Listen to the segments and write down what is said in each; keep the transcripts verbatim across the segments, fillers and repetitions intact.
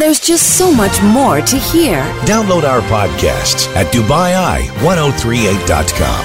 There's just so much more to hear. Download our podcasts at Dubai Eye ten thirty-eight dot com.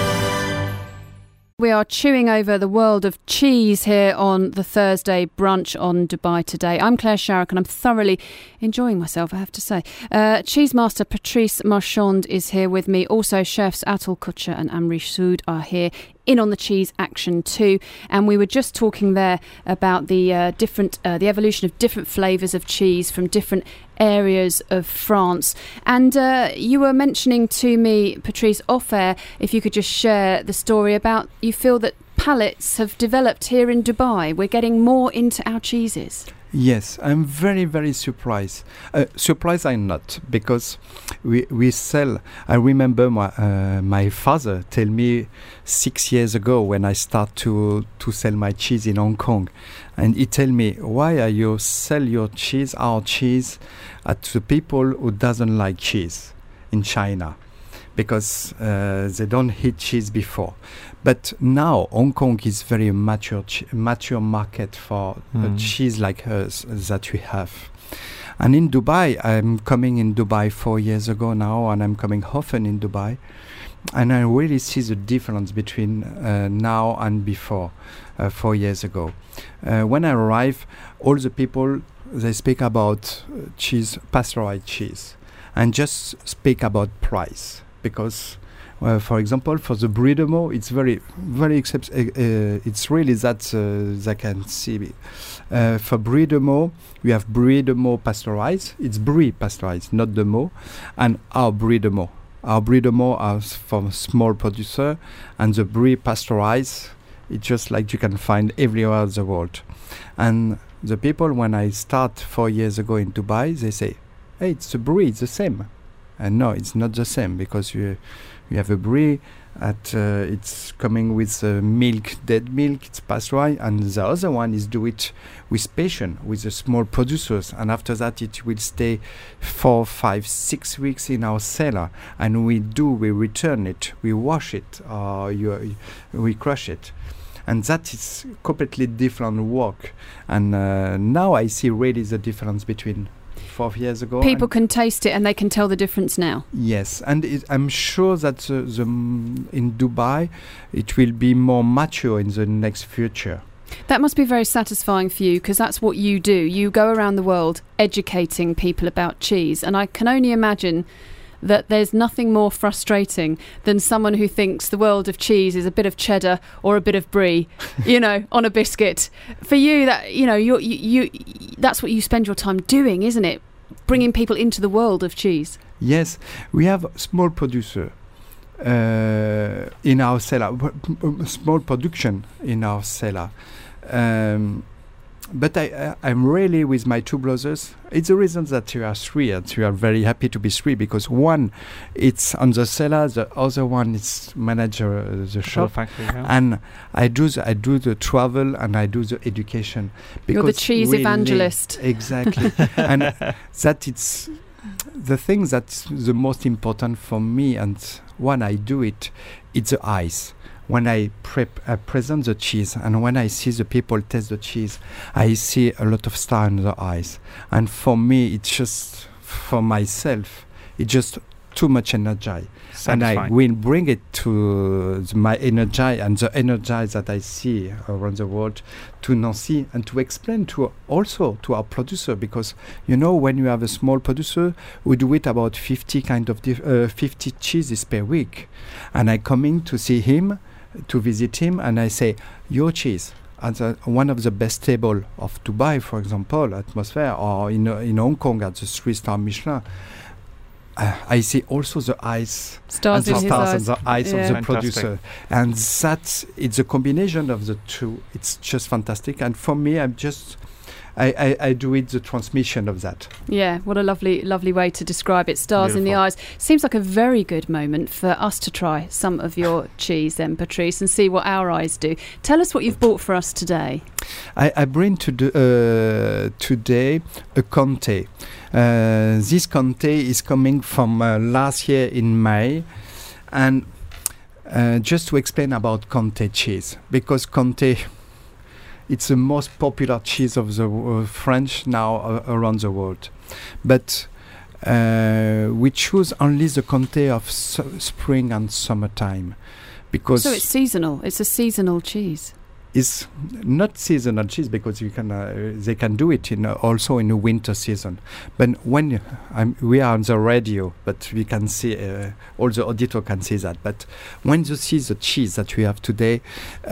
We are chewing over the world of cheese here on the Thursday brunch on Dubai Today. I'm Claire Sharrock and I'm thoroughly enjoying myself, I have to say. Uh, cheese master Patrice Marchand is here with me. Also, chefs Atul Kucher and Amrish Sood are here in on the cheese action too. And we were just talking there about the uh, different, uh, the evolution of different flavours of cheese from different areas of France. And uh, you were mentioning to me, Patrice, off air, if you could just share the story about you feel that palates have developed here in Dubai. We're getting more into our cheeses. Yes, I'm very, very surprised. Uh, surprised I'm not, because we we sell. I remember my uh, my father tell me six years ago when I start to to sell my cheese in Hong Kong, and he tell me, why are you sell your cheese, our cheese, uh, to people who doesn't like cheese in China, because uh, they don't eat cheese before. But now Hong Kong is very mature ch- mature market for mm. a cheese like us that we have. And in Dubai, I'm coming in Dubai four years ago now, and I'm coming often in Dubai. And I really see the difference between uh, now and before, uh, four years ago. Uh, when I arrive, all the people, they speak about uh, cheese, pasteurized cheese, and just speak about price. Because, uh, for example, for the Brie de Meaux, it's very, very except. Uh, uh, it's really that uh, they can see. Uh, for Brie de Meaux, we have Brie de Meaux pasteurized. It's Brie pasteurized, not de Meaux, and our Brie de Meaux. Our Brie de Meaux are from small producer, and the Brie pasteurized, it's just like you can find everywhere in the world. And the people, when I start four years ago in Dubai, they say, "Hey, it's the Brie, it's the same." And no, it's not the same, because you you have a Brie at uh, it's coming with uh, milk, dead milk, it's pasteurized, and the other one is do it with passion, with the small producers, and after that it will stay four, five, six weeks in our cellar, and we do we return it, we wash it, or uh, you, we crush it. And that is completely different work. And uh, now I see really the difference between four years ago. People can taste it and they can tell the difference now. Yes, and it, I'm sure that uh, the, um, in Dubai it will be more mature in the next future. That must be very satisfying for you, because that's what you do. You go around the world educating people about cheese, and I can only imagine that there's nothing more frustrating than someone who thinks the world of cheese is a bit of cheddar or a bit of brie, you know, on a biscuit. For you, that you know, you you that's what you spend your time doing, isn't it? Bringing people into the world of cheese. Yes, we have small producer uh, in our cellar, small production in our cellar. Um, But I, uh, I'm really with my two brothers. It's the reason that we are three, and we are very happy to be three, because one, it's on the cellar, the other one is manager uh, the shop, factory, yeah. and I do the, I do the travel and I do the education. You're the cheese really evangelist. Exactly, and that it's the thing that's the most important for me, and when I do it, it's the eyes. When I prep, I present the cheese, and when I see the people taste the cheese, I see a lot of star in the eyes. And for me, it's just, for myself, it's just too much energy. And I will bring it to the, my energy and the energy that I see around the world to Nancy, and to explain to also to our producer, because you know, when you have a small producer, we do it about fifty kind of dif- uh, fifty cheeses per week, and I come in to see him, to visit him, and I say, your cheese at the, one of the best table of Dubai, for example, atmosphere, or in uh, in Hong Kong at the three-star Michelin. Uh, I see also the eyes, stars and the in stars his eyes. and the eyes Yeah. of the Fantastic. producer, and that it's a combination of the two. It's just fantastic, and for me, I'm just. I, I, I do it the transmission of that. Yeah, what a lovely, lovely way to describe it. Stars in the Beautiful. eyes. Seems like a very good moment for us to try some of your cheese then, Patrice, and see what our eyes do. Tell us what you've bought for us today. I, I bring to the, uh, today a Conte. Uh, this Conte is coming from uh, last year in May, and uh, just to explain about Conte cheese, because Conte, it's the most popular cheese of the uh, French now uh, around the world. But uh, we choose only the Comté of su- spring and summertime, because So it's seasonal. It's a seasonal cheese. it's not seasonal cheese, because you can uh, they can do it in uh, also in the winter season. But when um, we are on the radio, but we can see uh, all the auditor can see that. But when you see the cheese that we have today,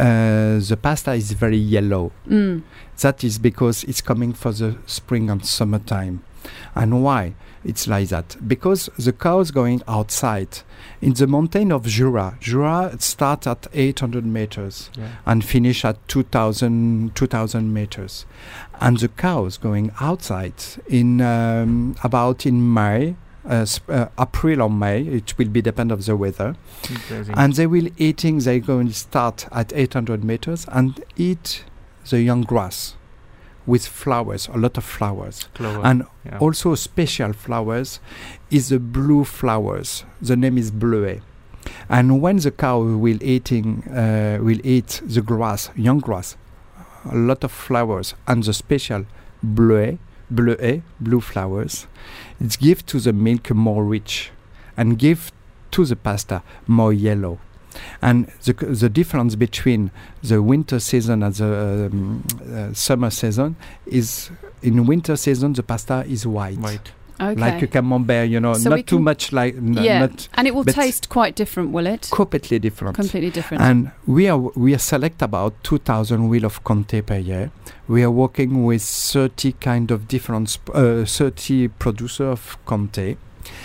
uh, the pasta is very yellow. Mm. That is because it's coming for the spring and summertime. And why it's like that? Because the cows going outside in the mountain of Jura. Jura start at eight hundred meters Yeah. and finish at two thousand meters. And the cows going outside in um, about in May, uh, sp- uh, April or May, it will be depend of the weather. Interesting. And they will eating, they going to start at eight hundred meters and eat the young grass with flowers, a lot of flowers. Clover. And yeah. also special flowers is the blue flowers. The name is bleuet. And when the cow will eating, uh, will eat the grass, young grass, a lot of flowers, and the special bleuet, bleuet, blue flowers, it give to the milk more rich, and give to the pasta more yellow. And the the difference between the winter season and the um, uh, summer season is, in winter season the pasta is white, White. Okay. like a camembert, you know, So we not too can- much like n- yeah. not And it will but taste quite different, will it? completely different. Completely different. And we are we are select about two thousand wheel of Comté per year. We are working with thirty kind of different sp- uh, thirty producer of Comté.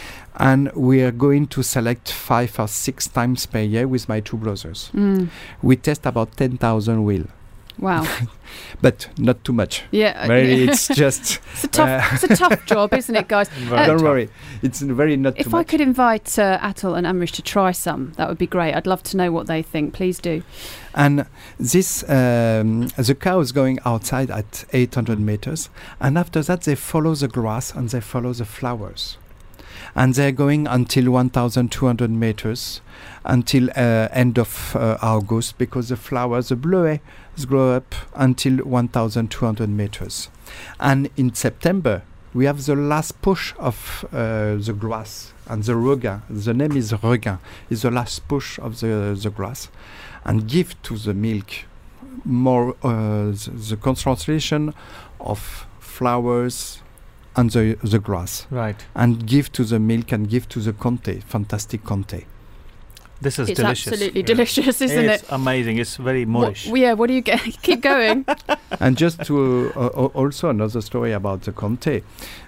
And we are going to select five or six times per year with my two brothers. Mm. We test about ten thousand wheel, Wow. but not too much. Yeah. Very, it's just. It's a tough, uh, it's a tough job, isn't it, guys? Very Don't tough. worry, it's very not If too I much. could invite uh, Atul and Amrish to try some, that would be great. I'd love to know what they think. Please do. And this, um, the cow is going outside at eight hundred meters, and after that they follow the grass and they follow the flowers. And they're going until one thousand two hundred meters, until uh, end of uh, August, because the flowers, the bleuets, grow up until one thousand two hundred meters. And in September, we have the last push of uh, the grass, and the regain, the name is regain, is the last push of the, the grass, and give to the milk more uh, the, the concentration of flowers and the, the grass, Right. and give to the milk and give to the Comté, fantastic Comté. This is It's delicious. absolutely Yeah. delicious, isn't it's it? amazing. It's very What, Moorish. yeah, what do you get? Keep going. And just to uh, uh, also another story about the Comté.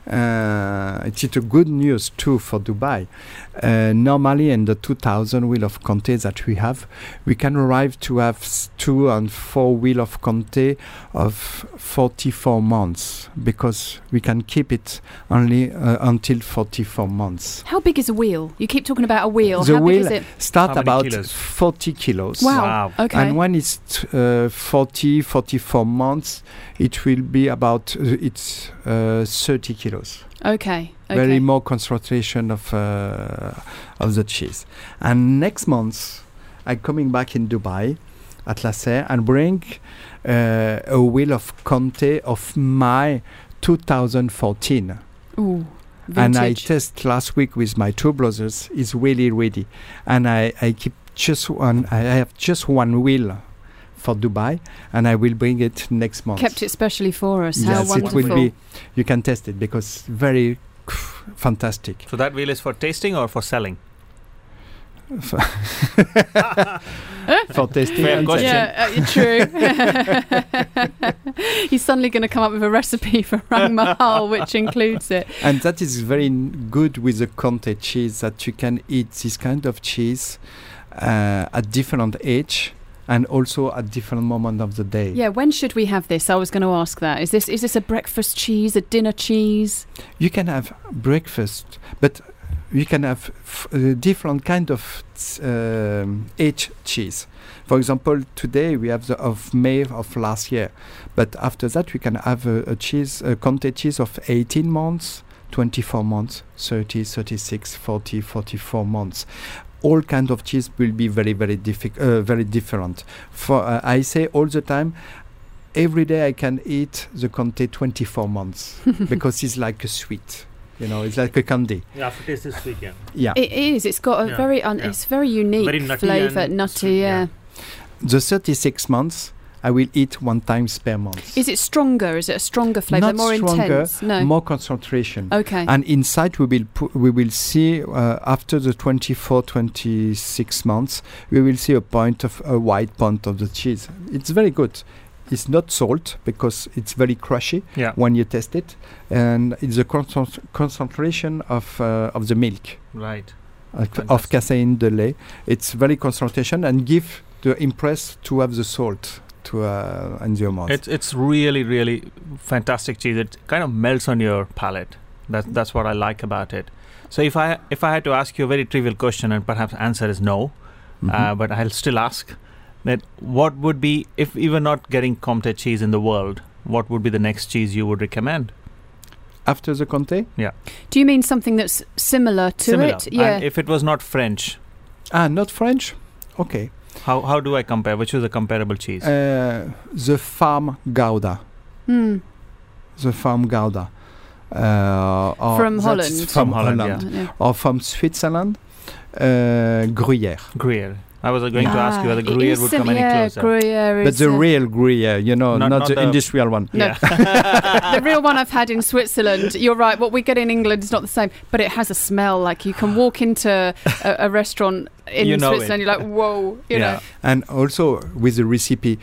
Uh, it's a good news too for Dubai. Uh, normally in the two thousand wheel of Comté that we have, we can arrive to have s- two and four wheel of Comté of forty-four months, because we can keep it only uh, until forty-four months. How big is a wheel? You keep talking about a wheel. The How big wheel is it? Start How many about kilos? forty kilos. Wow. Wow. Okay. And when it's t- uh, forty, forty-four months, it will be about uh, it's uh, thirty kilos. okay. Okay. Very more concentration of uh, of the cheese. And next month, I'm coming back in Dubai at La Serre and bring uh, a wheel of Comté of my two thousand fourteen. Ooh. And I Vintage. test last week with my two brothers. It's really ready, and I, I keep just one. I have just one wheel for Dubai, and I will bring it next month. Kept it specially for us. How Yes, it wonderful. will be. You can test it because very fantastic. So that wheel is for tasting or for selling? for tasting. Fair and question. selling. Yeah, uh, true. He's suddenly going to come up with a recipe for Rang Mahal, which includes it. And that is very n- good with the Comté cheese, that you can eat this kind of cheese uh, at different age and also at different moment of the day. Yeah, when should we have this? I was going to ask that. Is this is this a breakfast cheese, a dinner cheese? You can have breakfast, but you can have f- uh, different kind of um, age cheese. For example, today we have the of May of last year, but after that we can have a, a cheese, a Comté cheese of eighteen months, twenty-four months, thirty, thirty-six, forty, forty-four months. All kind of cheese will be very, very diffi- uh, very different. For uh, I say all the time, every day I can eat the Comté twenty-four months because it's like a sweet. You know, it's like a candy. Yeah, aftertaste is sweet, yeah. Yeah. It is. It's got a Yeah, very un- yeah. it's very unique Very nutty flavour, and nutty. sweet, Yeah. yeah. The thirty-six months, I will eat one time per month. Is it stronger? Is it a stronger flavour? Not More stronger, intense? No. more concentration. Okay. And inside we will pu- we will see uh, after the twenty-four, twenty-six months, we will see a point of a white point of the cheese. It's very good. It's not salt because it's very crushy Yeah. when you test it, and it's the concent- concentration of uh, of the milk Right. uh, of Fantastic. casein de lait. It's very concentration and give the impress to have the salt to uh, in your mouth. It's it's really really fantastic cheese. It kind of melts on your palate. That's that's what I like about it. So if I if I had to ask you a very trivial question, and perhaps answer is no, Mhm. uh, but I'll still ask that what would be, if we were not getting Comté cheese in the world, what would be the next cheese you would recommend? After the Comté? Do you mean something that's similar to Similar. it? Yeah. And if it was not French, Ah, not French? Okay. how how do I compare? Which is a comparable cheese? Uh, the farm Gouda. Hmm. The farm Gouda. Uh, or From that's Holland. From From Holland, Holland. Yeah. Or from Switzerland, uh, Gruyère. Gruyere. I was going to ask you whether Ah, it Gruyere is would come sim- any yeah, closer. Gruyere But is, the uh, real Gruyère, you know, Not- not, not the, the- industrial one. No. Yeah. the real one I've had in Switzerland. You're right. What we get in England is not the same, but it has a smell. Like you can walk into a, a restaurant in You know Switzerland, it. you're like, whoa, you Yeah. know. And also with the recipe,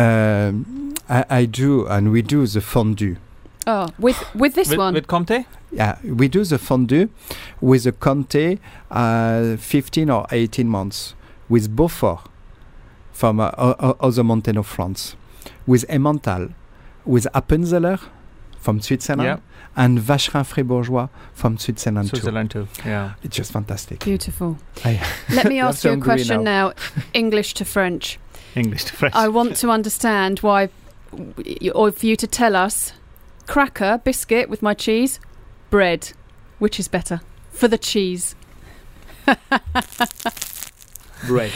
um, I, I do, and we do the fondue. Oh, with with this with, one. with Comté? Yeah, we do the fondue with a Comté uh, fifteen or eighteen months, with Beaufort from uh, o- o- other mountain of France, with Emmental, with Appenzeller from Switzerland, Yeah. and Vacherin Fribourgeois from Switzerland, Switzerland too. Yeah. too. It's just fantastic. Beautiful. I Let me I'm ask so you a hungry question now. now. English to French. English to French. I want to understand why, or for you to tell us, cracker, biscuit with my cheese, bread, which is better for the cheese? Bread.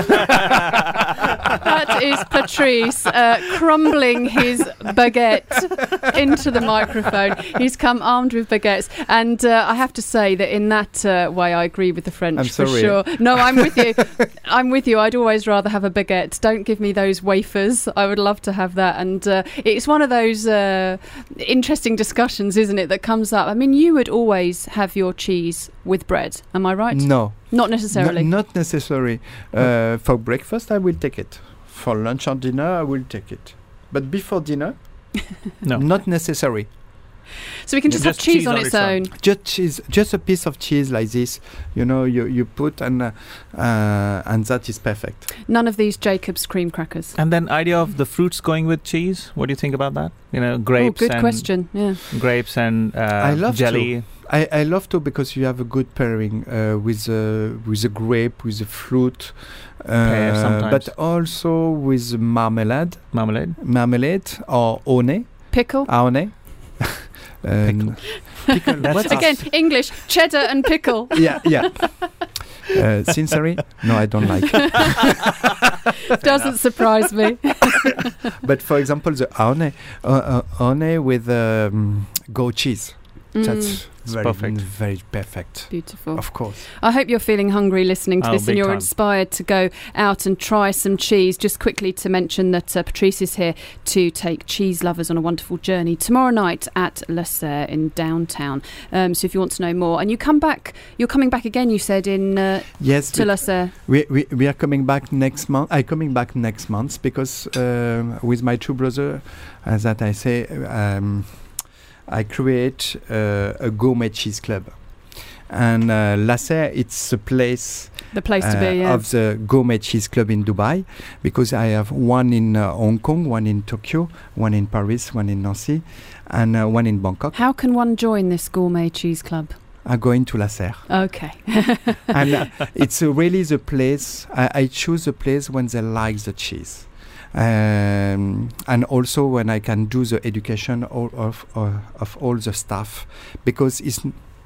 That is Patrice uh, crumbling his baguette into the microphone. He's come armed with baguettes, and uh, I have to say that in that uh, way, I agree with the French I'm for sorry. sure. No, I'm with you. I'm with you. I'd always rather have a baguette. Don't give me those wafers. I would love to have that. And uh, it's one of those uh, interesting discussions, isn't it, that comes up. I mean, you would always have your cheese with bread. Am I right? No, Not necessarily. N- not necessary. Uh, for breakfast, I will take it. For lunch or dinner, I will take it. But before dinner, no. not necessary. So we can just, Just have cheese, cheese on, on its its own. own. Just cheese, just a piece of cheese like this. You know, you you put and uh, uh, and that is perfect. None of these Jacob's cream crackers. And then idea of the fruits going with cheese. What do you think about that? You know, grapes oh, good and question. Yeah. grapes and uh, I love jelly. I, I love to because you have a good pairing uh, with uh, with the grape, with the fruit, Pear uh, sometimes. but also with marmalade, Marmalade. marmalade or honey, Pickle. honey. Um, pickle. That's What's us. Again, English, cheddar and pickle. Yeah, yeah. Uh, sincerely, no, I don't like. Doesn't surprise me. But for example, the honey, uh, uh, honey with um, goat cheese. Mm, That's very, perfect. very perfect. beautiful. Of course. I hope you're feeling hungry listening to Oh, this and big you're time. inspired to go out and try some cheese. Just quickly to mention that uh, Patrice is here to take cheese lovers on a wonderful journey tomorrow night at La Serre in downtown. Um, so if you want to know more, and you come back, you're coming back again, you said, in uh, Yes, to we, La Serre. we, we we are coming back next month. I coming back next month because um, with my two brothers, as that I say, um, I create uh, a gourmet cheese club, and uh, La Serre it's a place. The place to uh, be, yeah. of the gourmet cheese club in Dubai, because I have one in uh, Hong Kong, one in Tokyo, one in Paris, one in Nancy, and uh, one in Bangkok. How can one join this gourmet cheese club? I'm going to La Serre. Okay. And uh, it's uh, really the place, I, I choose the place when they like the cheese. Um, and also when I can do the education all of, uh, of all the staff, because it's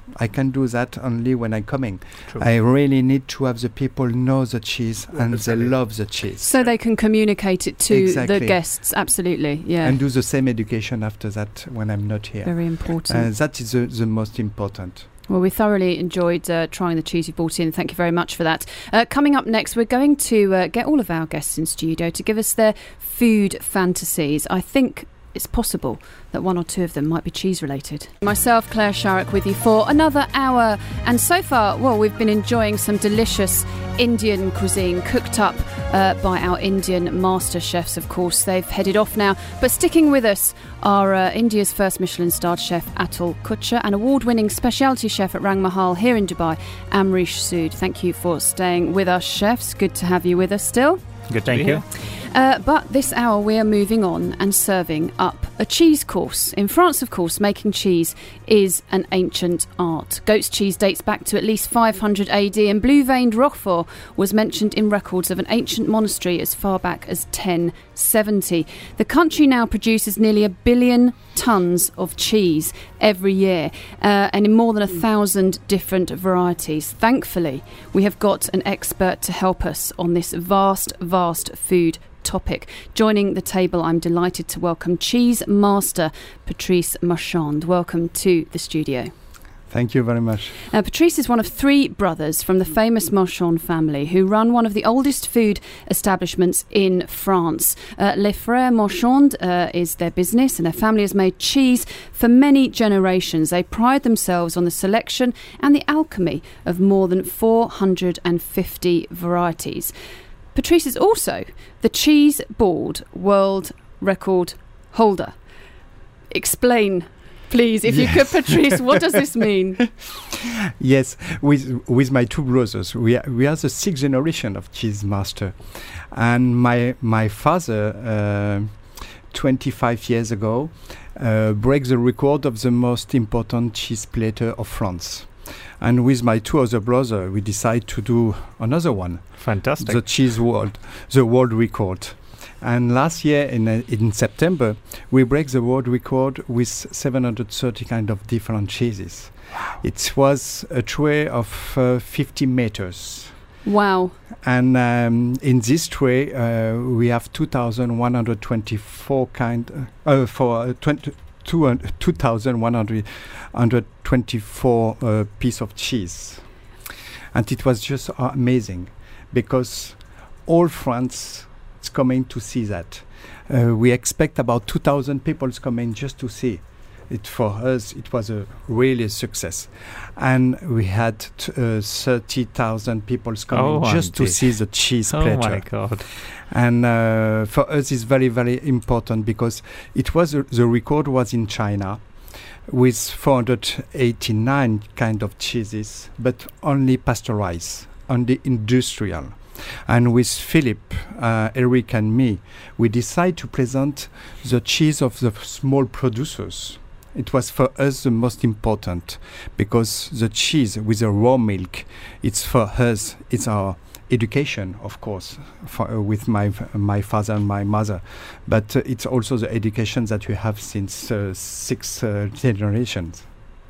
I can do that only when I'm coming. True. I really need to have the people know the cheese and they love the cheese. So they can communicate it to Exactly. the guests. Absolutely, yeah. And do the same education after that when I'm not here. Very important. Uh, that is the, the most important. Well, we thoroughly enjoyed uh, trying the cheese you brought in. Thank you very much for that. Uh, coming up next, we're going to uh, get all of our guests in studio to give us their food fantasies. I think it's possible that one or two of them might be cheese related. Myself, Claire Sharrock, with you for another hour. And so far, well, we've been enjoying some delicious Indian cuisine cooked up uh, by our Indian master chefs, of course. They've headed off now. But sticking with us are uh, India's first Michelin-starred chef, Atul Kutcher, and award-winning specialty chef at Rang Mahal here in Dubai, Amrish Sood. Thank you for staying with us, chefs. Good to have you with us still. Good, thank you. Uh, but this hour we are moving on and serving up a cheese course. In France, of course, making cheese is an ancient art. Goat's cheese dates back to at least five hundred A D, and blue-veined Roquefort was mentioned in records of an ancient monastery as far back as ten seventy. The country now produces nearly a billion tonnes of cheese every year, uh, and in more than a thousand different varieties. Thankfully, we have got an expert to help us on this vast, vast food topic. Joining the table, I'm delighted to welcome cheese master Patrice Marchand. Welcome to the studio. Thank you very much. Uh, Patrice is one of three brothers from the famous Marchand family who run one of the oldest food establishments in France. Uh, Les Frères Marchand uh, is their business, and their family has made cheese for many generations. They pride themselves on the selection and the alchemy of more than four hundred fifty varieties. Patrice is also the cheese board world record holder. Explain, please, if yes. you could, Patrice, what does this mean? Yes, with with my two brothers, we are, we are the sixth generation of cheese master, and my my father, uh, twenty-five years ago, uh, broke the record of the most important cheese platter of France. And with my two other brothers, we decided to do another one. Fantastic. The cheese world, the world record. And last year in uh, in September, we break the world record with seven hundred thirty kind of different cheeses. Wow. It was a tray of uh, fifty meters. Wow. And um, in this tray, uh, we have two thousand one hundred twenty-four kind, uh, uh, for uh, twenty, two thousand one hundred twenty-four uh, piece of cheese. And it was just uh, amazing, because all France is coming to see that. Uh, we expect about two thousand people coming just to see it. For us, it was a really a success. And we had t- uh, thirty thousand people coming oh, just to see the cheese oh platter. Oh my God. And uh, for us, it's very, very important, because it was uh, the record was in China with four hundred eighty-nine kind of cheeses, but only pasteurized, only industrial. And with Philip, uh, Eric and me, we decided to present the cheese of the small producers. It was for us the most important, because the cheese with the raw milk, it's for us, it's our education, of course, for, uh, with my my father and my mother, but uh, it's also the education that we have since uh, six uh, generations.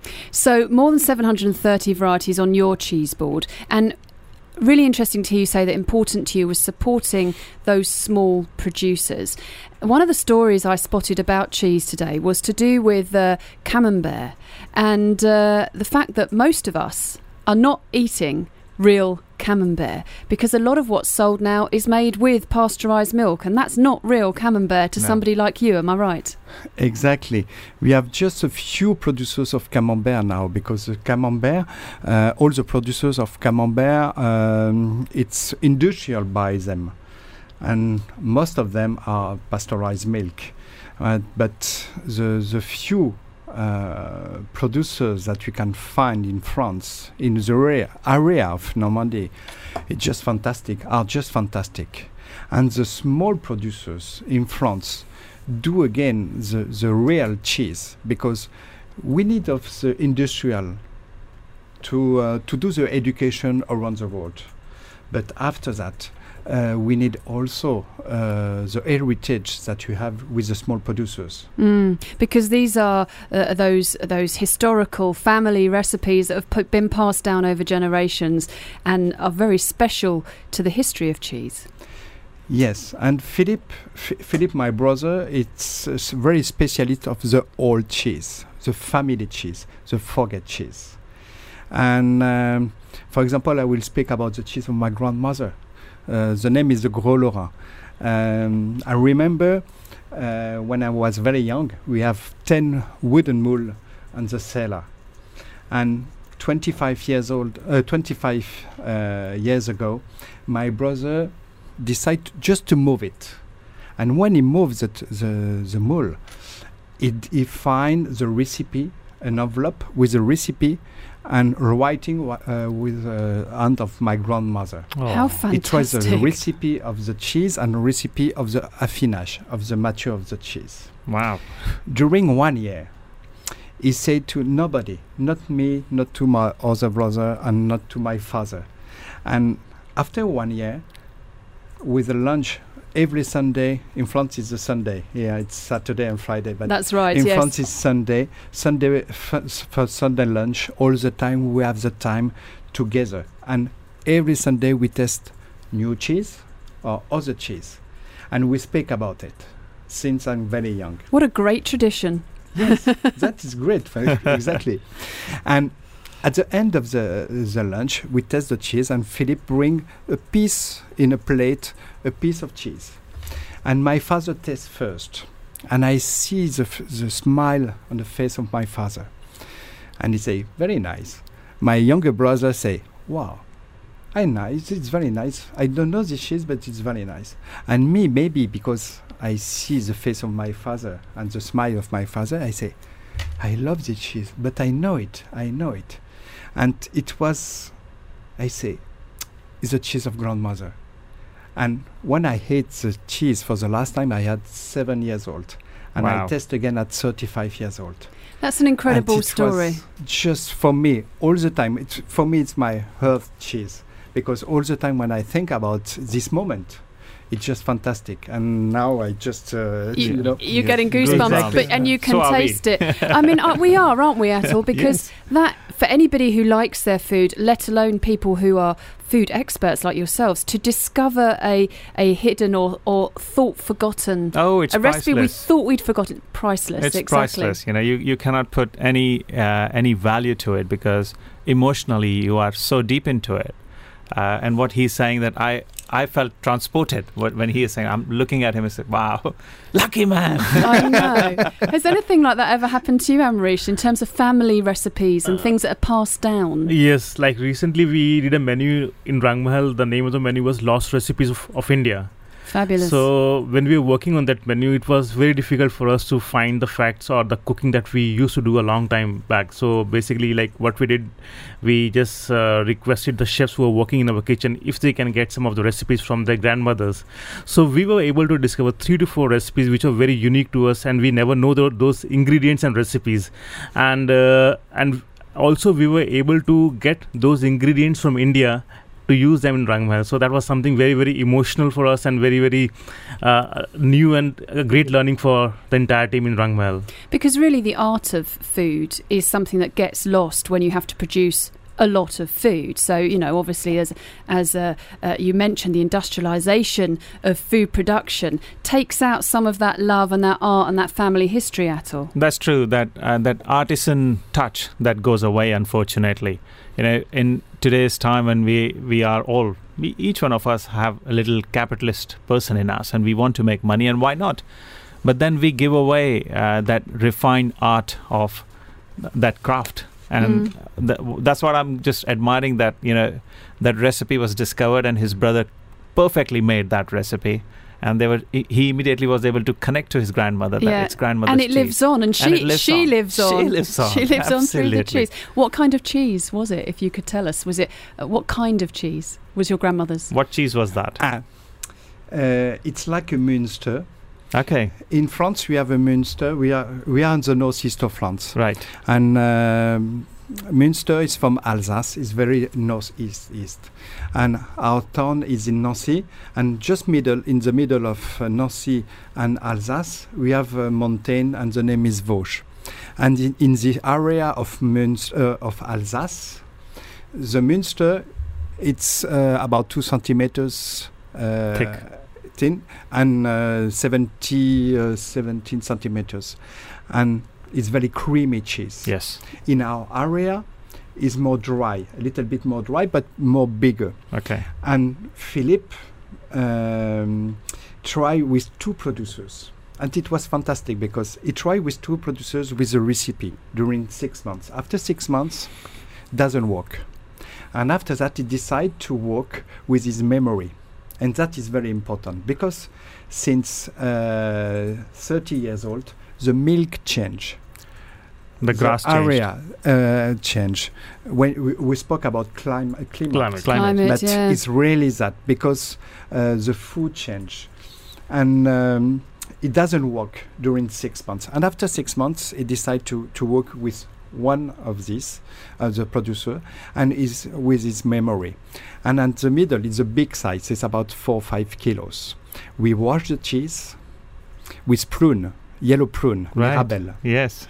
So more than seven hundred thirty varieties on your cheese board, and really interesting to hear you say that important to you was supporting those small producers. One of the stories I spotted about cheese today was to do with uh, camembert, and uh, the fact that most of us are not eating real camembert, because a lot of what's sold now is made with pasteurized milk, and that's not real camembert to no. somebody like you, am I right? Exactly. We have just a few producers of camembert now, because the camembert, uh, all the producers of camembert, um, it's industrial by them, and most of them are pasteurized milk. Uh, but the the few Uh, producers that we can find in France, in the area, area of Normandy, it's just fantastic, are just fantastic. And the small producers in France do again the, the real cheese, because we need of the industrial to uh, to do the education around the world. But after that, uh, we need also uh, the heritage that you have with the small producers. Mm, because these are uh, those those historical family recipes that have put, been passed down over generations and are very special to the history of cheese. Yes, and Philippe, F- Philippe, my brother, it's a s- very specialist of the old cheese, the family cheese, the forget cheese. And um, for example, I will speak about the cheese of my grandmother. Uh, the name is the Gros Lorrain. Um, I remember uh, when I was very young, we have ten wooden mules in the cellar. And twenty-five years old, uh, twenty-five uh, years ago, my brother decided just to move it. And when he moves it, the, the mule, it, he finds the recipe, an envelope with a recipe, and writing uh, with the uh, hand of my grandmother. Oh. How fantastic. It was a recipe of the cheese and a recipe of the affinage, of the mature of the cheese. Wow. During one year, he said to nobody, not me, not to my other brother, and not to my father. And after one year, with a lunch every Sunday, in France it's a Sunday, yeah, it's Saturday and Friday, but That's right, in yes. France it's Sunday, Sunday f- for Sunday lunch, all the time we have the time together. And every Sunday we test new cheese or other cheese. And we speak about it since I'm very young. What a great tradition. Yes, that is great. Exactly. And at the end of the the lunch, we test the cheese, and Philippe bring a piece in a plate, a piece of cheese. And my father tastes first. And I see the, f- the smile on the face of my father. And he say, very nice. My younger brother say, wow, I nice, it's very nice. I don't know this cheese, but it's very nice. And me, maybe because I see the face of my father and the smile of my father, I say, I love this cheese, but I know it, I know it. And it was, I say, it's the cheese of grandmother. And when I ate the cheese for the last time, I had seven years old. And Wow. I test again at thirty-five years old. That's an incredible And it story. was just for me, all the time, it's, for me it's my heart cheese. Because all the time when I think about this moment, it's just fantastic. And now I just, uh, You, you know. you're yes. getting goosebumps, Exactly. but, and you can So are we. taste it. I mean, uh, we are, aren't we, Atul? Because that, for anybody who likes their food, let alone people who are food experts like yourselves, to discover a, a hidden or, or thought forgotten Oh, it's a recipe we priceless. thought we'd forgotten, priceless. It's exactly. priceless. You know, you, you cannot put any uh, any value to it because emotionally you are so deep into it. Uh, and what he's saying, that I, I felt transported wh- when he is saying, I'm looking at him and said, wow, lucky man. I know. Has anything like that ever happened to you, Amrish, in terms of family recipes and things that are passed down? Yes, like recently we did a menu in Rangmahal. The name of the menu was Lost Recipes of, of India. Fabulous. So when we were working on that menu, it was very difficult for us to find the facts or the cooking that we used to do a long time back. So basically, like what we did, we just uh, requested the chefs who were working in our kitchen if they can get some of the recipes from their grandmothers. So we were able to discover three to four recipes which are very unique to us, and we never know tho- those ingredients and recipes. And uh, and also we were able to get those ingredients from India to use them in Rangmahal. So that was something very, very emotional for us and very, very uh, new and a great learning for the entire team in Rangmahal. Because really the art of food is something that gets lost when you have to produce a lot of food. So, you know, obviously as as uh, uh, you mentioned, the industrialization of food production takes out some of that love and that art and that family history, Atul. That's true. That uh, that artisan touch that goes away, unfortunately. You know, in today's time when we we are all, we, each one of us have a little capitalist person in us, and we want to make money, and why not? But then we give away uh, that refined art of th- that craft, and Mm. th- that's what I'm just admiring. That you know, that recipe was discovered, and his brother perfectly made that recipe. And they were. He he immediately was able to connect to his grandmother. That Yeah. it's grandmother's And it cheese. lives on, and And she it lives she on. lives She on. lives on. She lives on through the Absolutely. cheese. What kind of cheese was it, if you could tell us? Was it uh, what kind of cheese was your grandmother's? What cheese was that? Ah, uh, it's like a Münster. Okay, In France, we have a Münster. We are we are in the northeast of France, right. and um, Münster is from Alsace. It's very northeast east, and our town is in Nancy. And just middle, in the middle of uh, Nancy and Alsace, we have a mountain, and the name is Vosges. And in, in the area of Münster, uh, of Alsace, the Münster, it's uh, about two centimeters uh, thick, thin, and uh, seventy, uh, seventeen centimeters, and it's very creamy cheese. Yes. In our area, is more dry, a little bit more dry, but more bigger. Okay. And Philippe um, tried with two producers. And it was fantastic because he tried with two producers with a recipe during six months. After six months, doesn't work. And after that, he decided to work with his memory. And that is very important because since uh, thirty years old, the milk change. The grass the area uh, change. When we, we spoke about clim- uh, climate, Climate. Climate, but yeah. it's really that because uh, the food change. And um, it doesn't work during six months. And after six months, he decided to, to work with one of these, uh, the producer, and is with his memory. And at the middle, it's a big size. It's about four or five kilos. We wash the cheese with prune, yellow prune, Right. Mirabelle. Yes.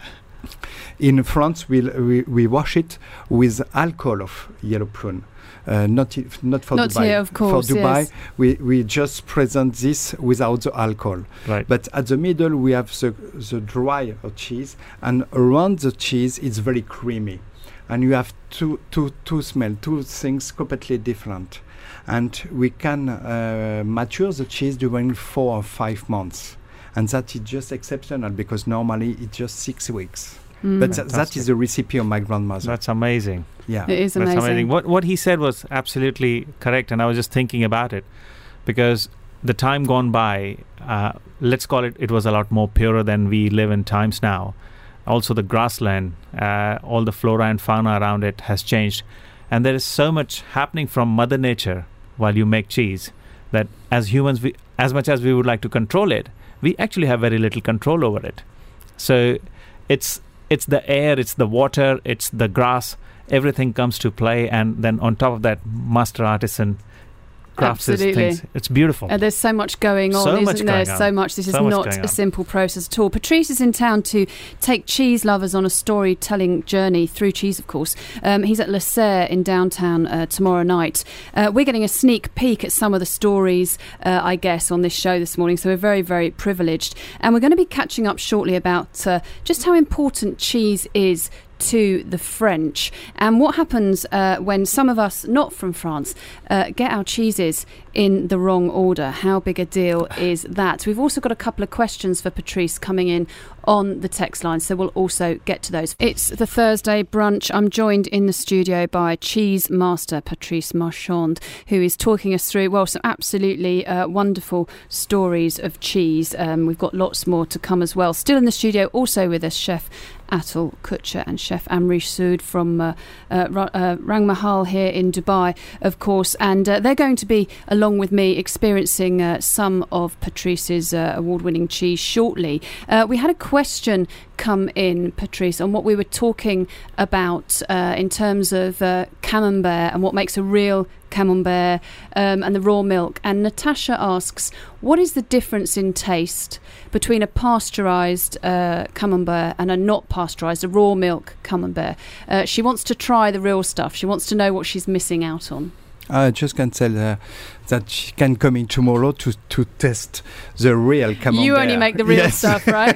In France, we'll, we we wash it with alcohol of yellow prune. Uh, not i- not for Not Dubai. here, of course, For Dubai, yes. we, we just present this without the alcohol. Right. But at the middle, we have the, the dry of cheese, and around the cheese, it's very creamy. And you have two, two, two smell, two things completely different. And we can uh, mature the cheese during four or five months. And that is just exceptional because normally it's just six weeks. Mm. But th- that Fantastic. is the recipe of my grandmother. That's amazing. yeah. It is That's amazing. amazing. What what he said was absolutely correct, and I was just thinking about it because the time gone by, uh, let's call it, it was a lot more purer than we live in times now. Also, the grassland, uh, all the flora and fauna around it has changed, and there is so much happening from Mother Nature while you make cheese that as humans, we, as much as we would like to control it, we actually have very little control over it. So it's it's the air, it's the water, it's the grass. Everything comes to play, and then on top of that, master artisan crafts these Absolutely. things. It's beautiful. Uh, there's so much going on, So isn't much there? going on. So much. This So is much not going a on. simple process at all. Patrice is in town to take cheese lovers on a storytelling journey through cheese, of course. Um, he's at Le Serre in downtown uh, tomorrow night. Uh, we're getting a sneak peek at some of the stories, uh, I guess, on this show this morning. So we're very, very privileged. And we're going to be catching up shortly about uh, just how important cheese is to the French and what happens uh, when some of us not from France uh, get our cheeses in the wrong order. How big a deal is that? We've also got a couple of questions for Patrice coming in on the text line, so we'll also get to those. It's the Thursday brunch. I'm joined in the studio by cheese master Patrice Marchand, who is talking us through, well, some absolutely uh, wonderful stories of cheese. Um, we've got lots more to come as well. Still in the studio, also with us, Chef Atul Kutcher and Chef Amrish Sood from uh, uh, Ra- uh, Rang Mahal here in Dubai, of course, and uh, they're going to be along with me experiencing uh, some of Patrice's uh, award-winning cheese shortly. Uh, we had a question come in, Patrice, on what we were talking about uh, in terms of uh, camembert and what makes a real camembert um, and the raw milk. And Natasha asks, what is the difference in taste between a pasteurised uh, camembert and a not pasteurised, a raw milk camembert? Uh, she wants to try the real stuff. She wants to know what she's missing out on. I just can tell her that she can come in tomorrow to, to test the real camembert. You only make the real Yes. stuff, right?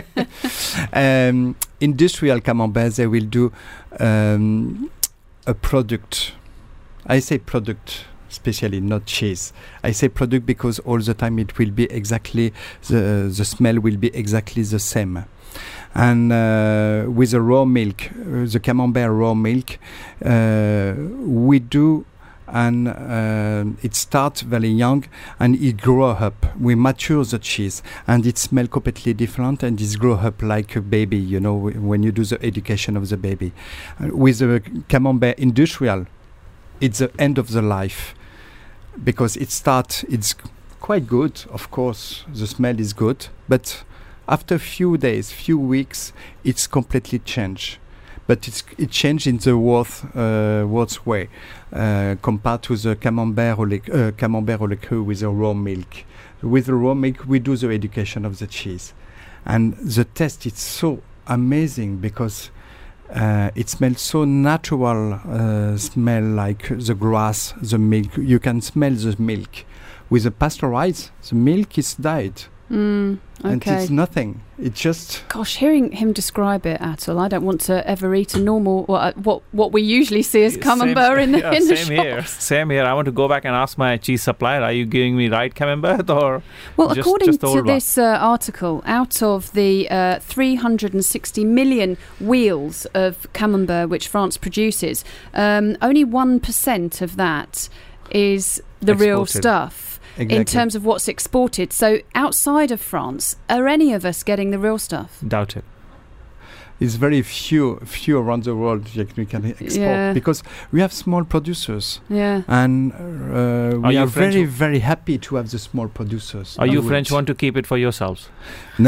um, industrial camembert, they will do um, a product. I say product, especially not cheese. I say product because all the time it will be exactly, the, the smell will be exactly the same. And uh, with the raw milk, uh, the camembert raw milk, uh, we do, and uh, it starts very young and it grow up. We mature the cheese and it smells completely different and it grow up like a baby, you know, w- when you do the education of the baby. Uh, with the camembert industrial, it's the end of the life because it starts, it's quite good, of course, the smell is good, but after few days, few weeks, it's completely changed but it's it changed in the worth uh, worth way uh, compared to the camembert au lait, uh, camembert au lait cru with the raw milk. With the raw milk, we do the education of the cheese, and the taste is so amazing because uh, it smells so natural. Uh, smell like the grass, the milk. You can smell the milk. With the pasteurized, the milk is dyed. Mm, okay. And it's nothing. It's just... Gosh, hearing him describe it, Atul, I don't want to ever eat a normal... Well, uh, what what we usually see as camembert in the, yeah, in the same here. shops. Same here. I want to go back and ask my cheese supplier, are you giving me right camembert or Well, just, according just the to old one? this uh, article, out of the uh, three hundred sixty million wheels of camembert which France produces, um, only one percent of that is the real Exported. stuff. Exactly. In terms of what's exported. So outside of France, are any of us getting the real stuff? Doubt it. It's very few few around the world that we can export Yeah. because we have small producers, Yeah. and uh, we you are French very w- very happy to have the small producers. Are you do French it. want to keep it for yourselves? No.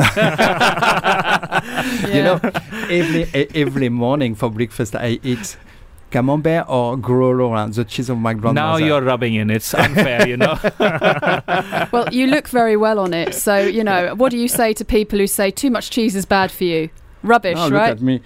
Yeah. You know, every e- every morning for breakfast I eat camembert or Gros Laurent, the cheese of my grandmother. Now you're rubbing in. It's unfair, you know. Well, you look very well on it. So, you know, what do you say to people who say too much cheese is bad for you? Rubbish, Oh, right? look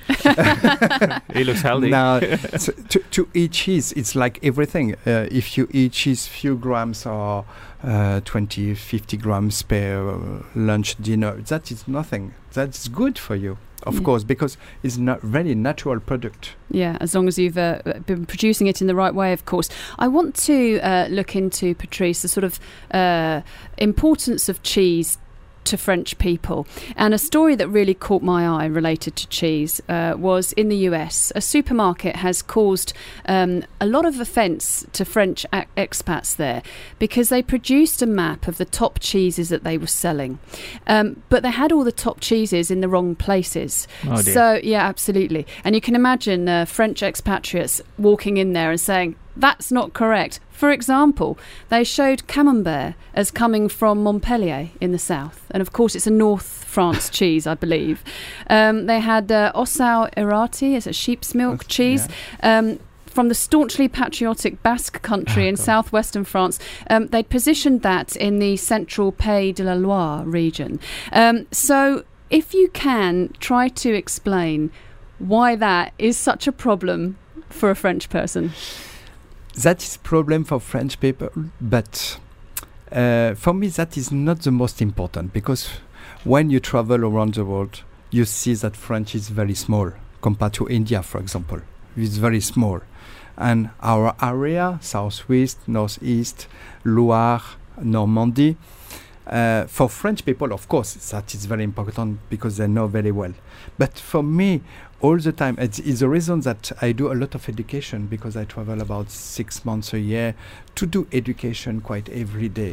at me. He looks healthy. Now, so to, to eat cheese, it's like everything. Uh, if you eat cheese few grams or uh, twenty, fifty grams per uh, lunch, dinner, that is nothing. That's good for you, of Yeah. course, because it's not very natural product. Yeah, as long as you've uh, been producing it in the right way, of course. I want to uh, look into, Patrice, the sort of uh, importance of cheese to French people. And a story that really caught my eye related to cheese uh, was in the U S. A supermarket has caused um, a lot of offence to French a- expats there because they produced a map of the top cheeses that they were selling. Um, but they had all the top cheeses in the wrong places. Oh, dear. So, yeah, absolutely. And you can imagine uh, French expatriates walking in there and saying, that's not correct. For example, they showed camembert as coming from Montpellier in the south. And of course, it's a North France cheese, I believe. Um, they had uh, Ossau Errati, it's a sheep's milk That's- cheese. Um, from the staunchly patriotic Basque country Oh, in God. southwestern France. Um, they'd positioned that in the central Pays de la Loire region. Um, so if you can, try to explain why that is such a problem for a French person. That is problem for French people, but uh, for me that is not the most important, because when you travel around the world, you see that French is very small compared to India, for example. It's very small. And our area, southwest, northeast, Loire, Normandy, uh, for French people, of course, that is very important because they know very well. But for me, all the time, it's, it's the reason that I do a lot of education, because I travel about six months a year to do education quite every day.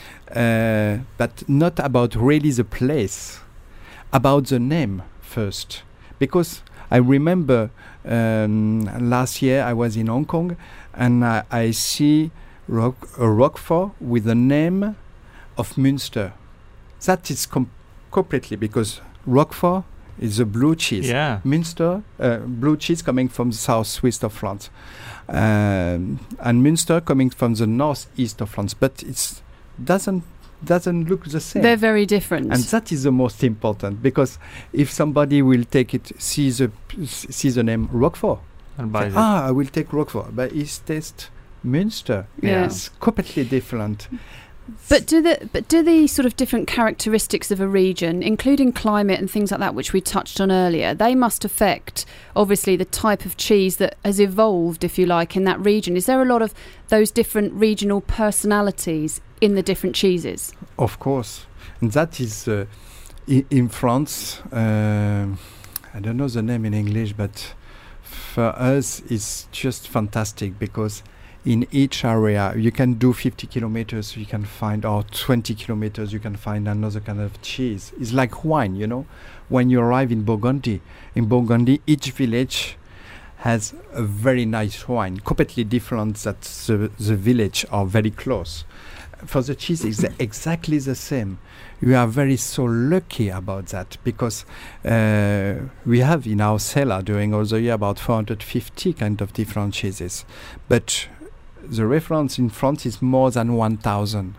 Uh, but not about really the place, about the name first. Because I remember um, last year I was in Hong Kong and I, I see rock, a Roquefort with the name of Münster. That is com- completely, because Roquefort is a blue cheese. Yeah. Münster, uh, blue cheese coming from the southwest of France. Um, and Münster coming from the northeast of France. But it doesn't doesn't look the same. They're very different. And that is the most important, because if somebody will take it, see the see the name Roquefort, And say, buys it. ah, I will take Roquefort, but it's taste Münster. Yeah. It's completely different. But do the but do the sort of different characteristics of a region, including climate and things like that, which we touched on earlier, they must affect obviously the type of cheese that has evolved, if you like, in that region. Is there a lot of those different regional personalities in the different cheeses? Of course, and that is uh, I- in France. Uh, I don't know the name in English, but for us, it's just fantastic, because in each area you can do fifty kilometers, you can find, or twenty kilometers, you can find another kind of cheese. It's like wine, you know. When you arrive in Burgundy, in Burgundy, each village has a very nice wine, completely different that the, the village are very close. for the cheese, it's exactly the same. We are very so lucky about that because uh, we have in our cellar during all the year about four hundred fifty kind of different cheeses, but the reference in France is more than one thousand.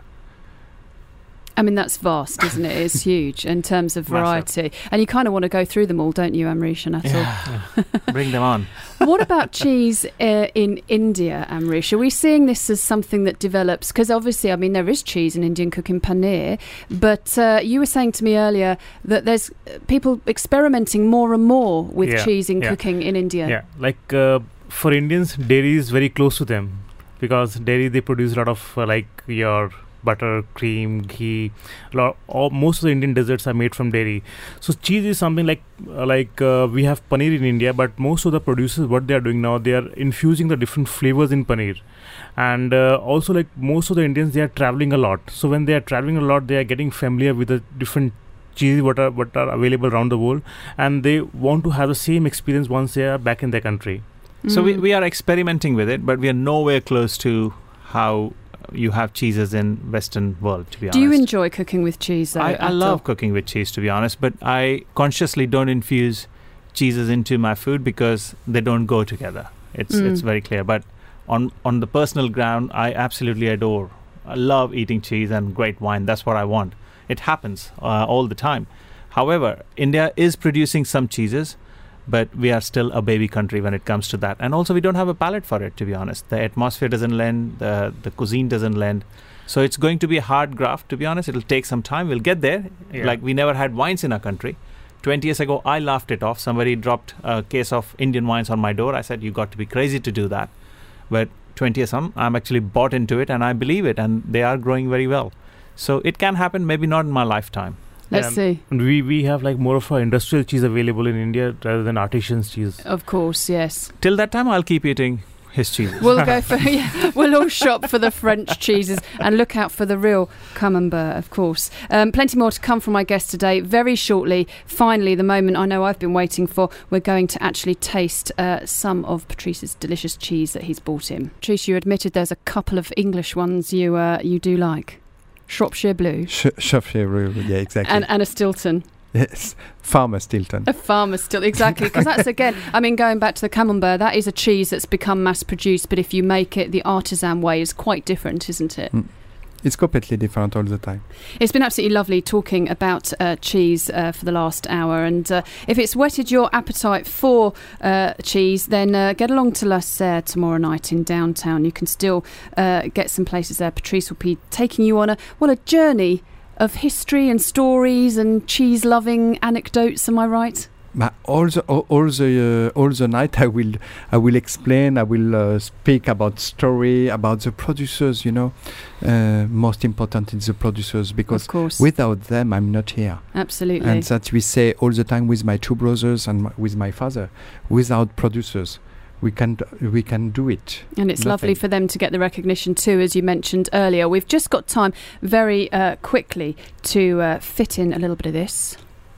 I mean, that's vast, isn't it? It's huge in terms of variety. Massive. And you kind of want to go through them all, don't you, Amrish and Atul? Yeah. Bring them on. What about cheese uh, in India, Amrish? Are we seeing this as something that develops? Because obviously, I mean, there is cheese in Indian cooking, paneer. But uh, you were saying to me earlier that there's people experimenting more and more with yeah. cheese in yeah. cooking in India. Yeah, like uh, for Indians, dairy is very close to them because dairy, they produce a lot of uh, like your butter, cream, ghee. Lot, all, most of the Indian desserts are made from dairy. So cheese is something like uh, like uh, we have paneer in India, but most of the producers, what they are doing now, they are infusing the different flavors in paneer. And uh, also like most of the Indians, they are traveling a lot. So when they are traveling a lot, they are getting familiar with the different cheeses what are what are available around the world, and they want to have the same experience once they are back in their country. Mm. So we, we are experimenting with it, but we are nowhere close to how you have cheeses in Western world, to be honest. Do you enjoy cooking with cheese, though? I, I love cooking with cheese, to be honest, but I consciously don't infuse cheeses into my food because they don't go together. It's mm. it's very clear. But on, on the personal ground, I absolutely adore. I love eating cheese and great wine. That's what I want. It happens uh, all the time. However, India is producing some cheeses, but we are still a baby country when it comes to that. And also we don't have a palate for it, to be honest. The atmosphere doesn't lend, the, the cuisine doesn't lend. So it's going to be a hard graft, to be honest. It'll take some time. We'll get there. Yeah. Like we never had wines in our country. twenty years ago, I laughed it off. Somebody dropped a case of Indian wines on my door. I said, you got to be crazy to do that. But twenty years on, I'm actually bought into it and I believe it. And they are growing very well. So it can happen, maybe not in my lifetime. Let's um, see. And we, we have like more of our industrial cheese available in India rather than artisan's cheese. Of course, yes. Till that time, I'll keep eating his cheese. We'll go for yeah, we'll all shop for the French cheeses and look out for the real camembert, of course. Um, plenty more to come from my guest today. Very shortly, finally, the moment I know I've been waiting for, we're going to actually taste uh, some of Patrice's delicious cheese that he's bought in. Patrice, you admitted there's a couple of English ones you uh, you do like. Shropshire Blue. Sh- Shropshire Blue, yeah, exactly. And, and a Stilton. Yes, Farmer Stilton. A Farmer Stilton, exactly. Because that's, again, I mean, going back to the camembert, that is a cheese that's become mass-produced, but if you make it the artisan way, is quite different, isn't it? Mm. It's completely different all the time. It's been absolutely lovely talking about uh, cheese uh, for the last hour. And uh, if it's whetted your appetite for uh, cheese, then uh, get along to La Serre tomorrow night in downtown. You can still uh, get some places there. Patrice will be taking you on a, well, a journey of history and stories and cheese-loving anecdotes. Am I right? But all the all, all the uh, all the night I will I will explain, I will uh, speak about story, about the producers. You know, uh, most important is the producers, because of course, without them I'm not here. Absolutely. And that we say all the time with my two brothers and m- with my father. Without producers, we can we can do it. And it's Nothing. lovely for them to get the recognition too, as you mentioned earlier. We've just got time very uh, quickly to uh, fit in a little bit of this.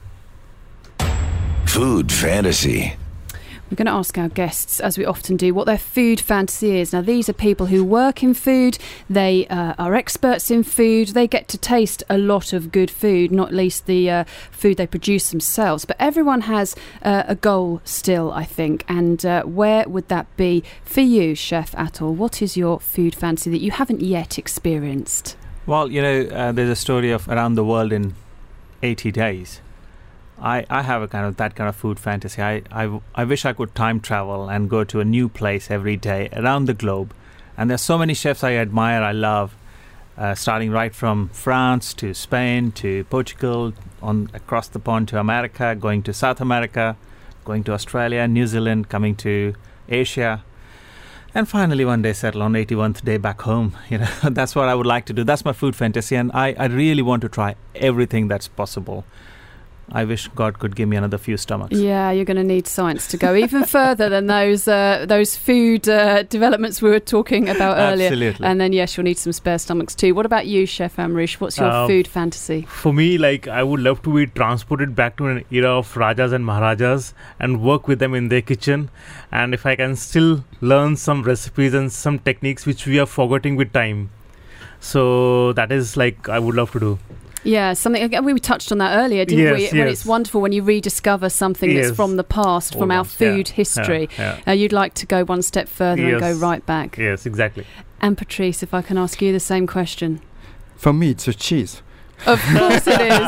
Food fantasy. We're going to ask our guests, as we often do, what their food fantasy is. Now, these are people who work in food. They uh, are experts in food. They get to taste a lot of good food, not least the uh, food they produce themselves. But everyone has uh, a goal still, I think. And uh, where would that be for you, Chef Atul? What is your food fantasy that you haven't yet experienced? Well, you know, uh, there's a story of around the world in eighty days. I, I have a kind of that kind of food fantasy. I, I, I wish I could time travel and go to a new place every day around the globe. And there's so many chefs I admire, I love, uh, starting right from France to Spain to Portugal, on across the pond to America, going to South America, going to Australia, New Zealand, coming to Asia, and finally one day settle on eighty-first day back home. You know, that's what I would like to do. That's my food fantasy, and I, I really want to try everything that's possible. I wish God could give me another few stomachs. Yeah, you're going to need science to go even further than those uh, those food uh, developments we were talking about earlier. Absolutely. And then, yes, you'll need some spare stomachs too. What about you, Chef Amrish? What's your Uh, food fantasy? For me, like, I would love to be transported back to an era of Rajas and Maharajas and work with them in their kitchen. And if I can still learn some recipes and some techniques which we are forgetting with time. So that is like I would love to do. Yeah, something we touched on that earlier, didn't yes, we? Yes. When it's wonderful when you rediscover something yes. that's from the past, from oh, our food yeah, history. Yeah, yeah. Uh, you'd like to go one step further yes. and go right back. Yes, exactly. And Patrice, if I can ask you the same question. For me, it's a cheese. Of course it is.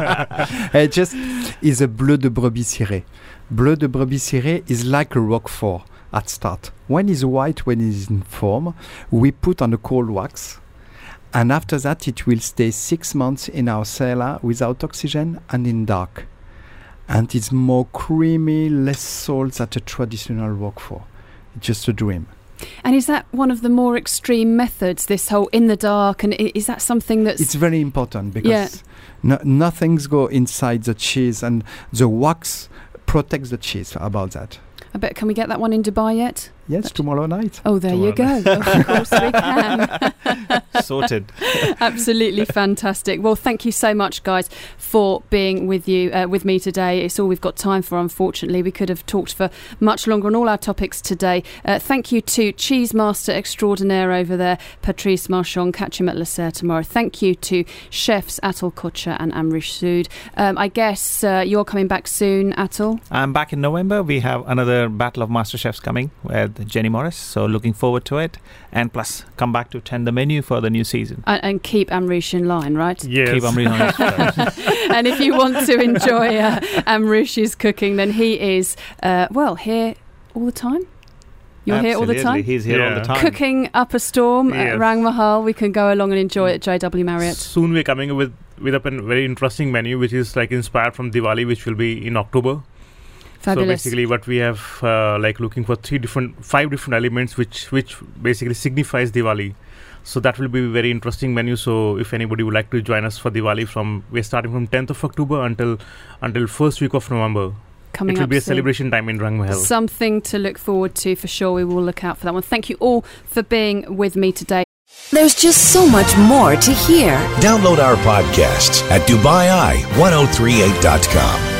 It just is a bleu de brebis ciré. Bleu de brebis ciré is like a Roquefort at start. When it's white, when it's in form, we put on a cold wax. And after that, it will stay six months in our cellar without oxygen and in dark. And it's more creamy, less salt than a traditional Roquefort. It's just a dream. And is that one of the more extreme methods, this whole in the dark? And is that something that's... It's very important because yeah. no, nothing's go inside the cheese, and the wax protects the cheese about that. I bet, can we get that one in Dubai yet? Yes, That- tomorrow night. Oh, there Tomorrow you go. Of course we can. Sorted. Absolutely fantastic. Well, thank you so much, guys, for being with you, uh, with me today. It's all we've got time for, unfortunately. We could have talked for much longer on all our topics today. Uh, thank you to Cheese Master Extraordinaire over there, Patrice Marchand. Catch him at Le Serre tomorrow. Thank you to chefs Atul Kochhar and Amrish Sood. Um, I guess uh, you're coming back soon, Atul? I'm back in November. We have another Battle of Master Chefs coming with Jenny Morris, so looking forward to it. And plus, come back to tend the menu for the new season. And, and keep Amrish in line, right? Yes. Keep Amrish on his toes. And if you want to enjoy uh, Amrish's cooking, then he is, uh, well, here all the time. You're here all the Absolutely. time? He's here all Yeah. the time. Cooking up a storm at Yes. Rang Mahal. We can go along and enjoy it at J W Marriott. Soon we're coming up with with up a very interesting menu, which is like inspired from Diwali, which will be in October. Fabulous. So basically, what we have uh, like looking for three different, five different elements, which which basically signifies Diwali. So that will be a very interesting menu. So if anybody would like to join us for Diwali, from we're starting from tenth of October until until first week of November. Coming it will up be a soon. celebration time in Rang Mahal. Something to look forward to for sure. We will look out for that one. Thank you all for being with me today. There's just so much more to hear. Download our podcasts at Dubai Eye ten thirty-eight dot com.